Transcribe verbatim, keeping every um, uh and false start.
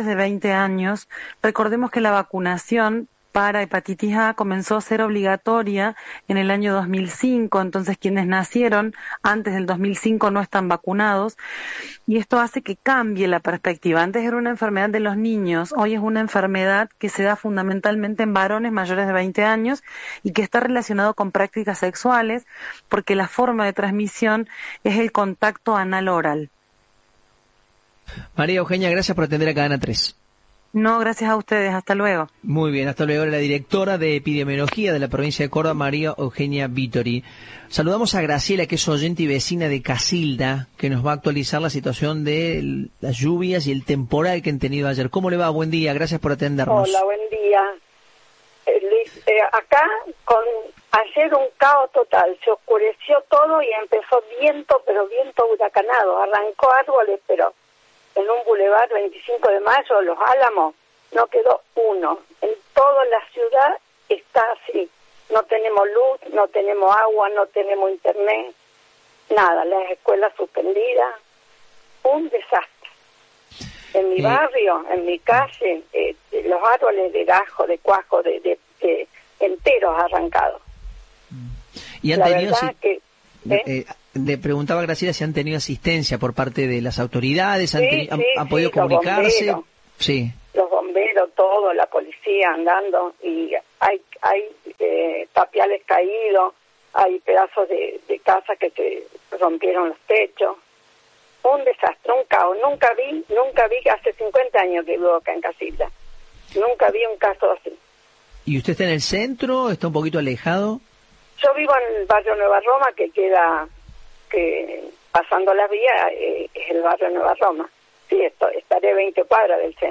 mayores de veinte años. Recordemos que la vacunación para hepatitis A comenzó a ser obligatoria en el año dos mil cinco, entonces quienes nacieron antes del dos mil cinco no están vacunados, y esto hace que cambie la perspectiva. Antes era una enfermedad de los niños, hoy es una enfermedad que se da fundamentalmente en varones mayores de veinte años y que está relacionado con prácticas sexuales, porque la forma de transmisión es el contacto anal-oral. María Eugenia, gracias por atender a Cadena tres. No, gracias a ustedes. Hasta luego. Muy bien, hasta luego. La directora de epidemiología de la provincia de Córdoba, María Eugenia Vittori. Saludamos a Graciela, que es oyente y vecina de Casilda, que nos va a actualizar la situación de las lluvias y el temporal que han tenido ayer. ¿Cómo le va? Buen día, gracias por atendernos. Hola, buen día. Eh, eh, acá, con ayer un caos total. Se oscureció todo y empezó viento, pero viento huracanado. Arrancó árboles, pero en un bulevar veinticinco de mayo, Los Álamos, no quedó uno. En toda la ciudad está así. No tenemos luz, no tenemos agua, no tenemos internet, nada. Las escuelas suspendidas. Un desastre. En mi eh. barrio, en mi calle, eh, los árboles de gajo, de cuajo, de, de, de enteros arrancados. Y han la tenido, verdad si... que... ¿eh? Eh, le preguntaba a Graciela si han tenido asistencia por parte de las autoridades, han, sí, teni- han, sí, han podido sí, comunicarse. Los bomberos, sí. los bomberos, todo, la policía andando, y hay hay eh, tapiales caídos, hay pedazos de, de casa que se rompieron los techos. Un desastre, un caos. Nunca vi, nunca vi, hace cincuenta años que vivo acá en Casilda, nunca vi un caso así. ¿Y usted está en el centro? ¿Está un poquito alejado? Yo vivo en el barrio Nueva Roma, que queda, que pasando la vía, eh, es el barrio Nueva Roma. Sí, esto, estaré veinte cuadras del centro.